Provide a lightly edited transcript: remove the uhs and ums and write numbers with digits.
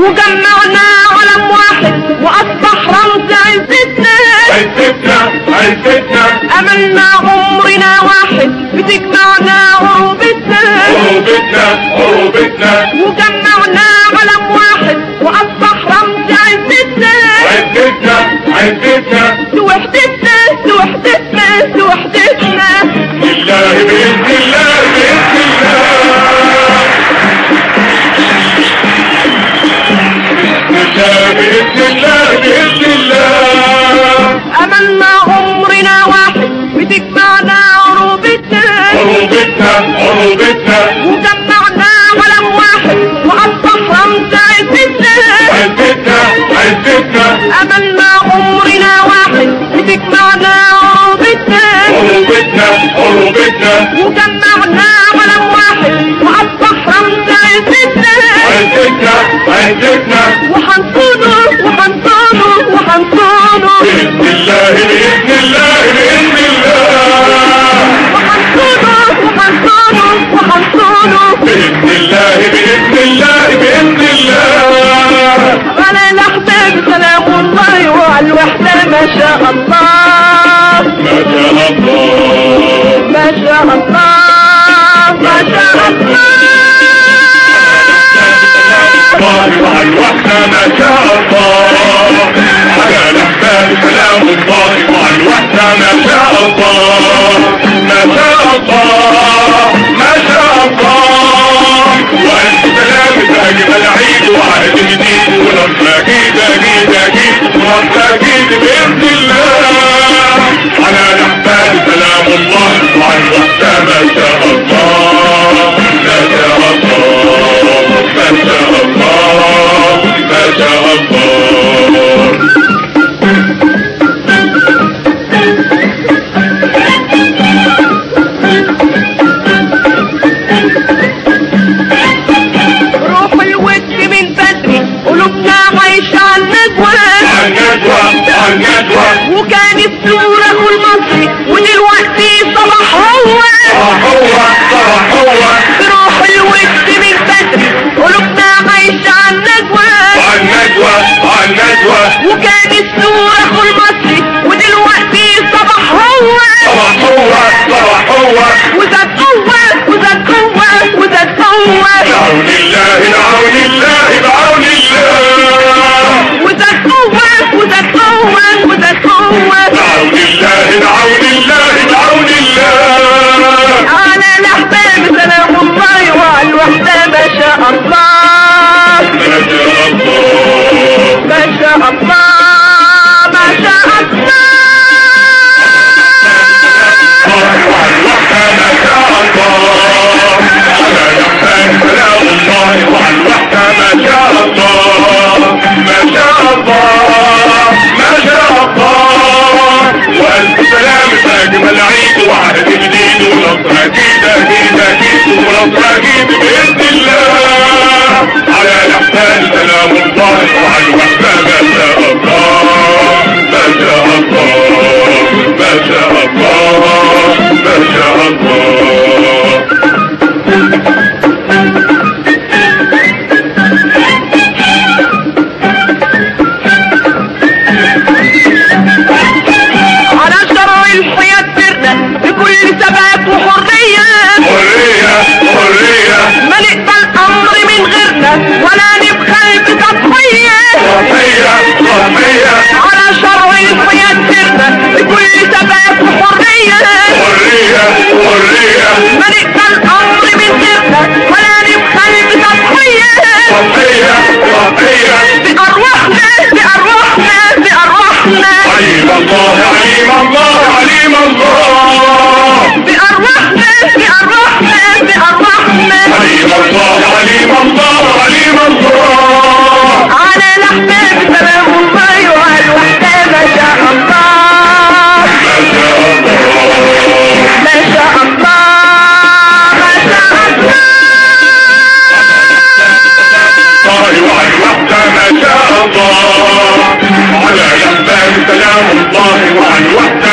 وجمعنا علم واحد واصبح رمز عزتنا عزتنا عزتنا. املنا عمرنا واحد بتجمعنا عروبتنا عروبتنا عروبتنا. وجمعنا علم واحد واصبح رمز عزتنا عزتنا عزتنا. لوحدتنا لوحدتنا لوحدتنا. بالله بإذن الله بإذن الله. بإذن الله بإذن الله. املنا عمرنا واحد بتجمعنا عروبتنا عروبتنا عروبتنا. وجمعنا علم واحد واصبح رمز عزتنا عزتنا عزتنا. املنا عمرنا واحد بتجمعنا عروبتنا عروبتنا عروبتنا. وجمعنا علم واحد واصبح رمز عزتنا عزتنا عزتنا. وحنصونه وحنصونه وحنصونه بإذن الله بإذن الله بإذن الله. وحنصونه وحنصونه وحنصونه بإذن الله بإذن الله بإذن الله. على الاحباب سلام الله وعلى الوحده ما شاء الله ما شاء الله ما شاء الله ما شاء الله. وعلى الوحدة ما شاء الله. على الأحباب سلام الله وعلى الوحدة ما شاء الله ما شاء الله ما شاء الله. وألف سلامة أجمل عيد وعهد جديد ونصر أكيد أكيد أكيد ونصر أكيد بإذن الله. على الأحباب سلام الله وعلى الوحدة ما شاء الله ما شاء الله ما شاء الله ما شاء الله. روح الود من بدري قلوبنا عايشة على النجوى النجوى النجوى. وكانت صورة كل مصري ودلوقتي صباح هو هو هو روح الود من بدري قلوبنا عايشة على النجوى النجوى النجوى. وكانت صورة كل مصري ودلوقتي صباح هو هو هو. وزاد قوة وزاد قوة وزاد قوة بعون الله بعون الله بعون الله. وزاد قوة وزاد قوة وزاد قوة. بعون الله بعون الله بعون الله. على الأحباب سلام الله وعلى الوحدة ما شاء الله ما شاء الله ما شاء الله ما شاء الله. وعلى الوحدة ما شاء الله. على الأحباب سلام الله وعلى الوحدة ما شاء الله ما شاء الله ما شاء الله. وألف سلامة أجمل عيد وعهد جديد ونصر أكيد أكيد أكيد ونصر أكيد بإذن الله. على الأحباب سلام الله وعلى الوحدة ما شاء الله ما شاء الله ما شاء الله ما شاء الله. على شرع الحياة سرنا بكل ثبات وحرية حرية حرية. ما نقبل أمر من غيرنا ولا نبخل بتضحية تضحية تضحية. على شرع الحياة سرنا بكل ثبات وحرية حرية حرية. ما نقبل أمر من غيرنا ولا نبخل بتضحية تضحية تضحية. بأرواحنا بأرواحنا بأرواحنا عليم الله عليم الله عليم الله. بأرواحنا بأرواحنا بأرواحنا. عليم الله عليم الله عليم الله. على الأحباب سلام الله وعلى الوحدة ما شاء الله ما شاء الله ما شاء الله ما شاء الله. وعلى الوحدة ما شاء الله. على الأحباب سلام الله وعلى الوحدة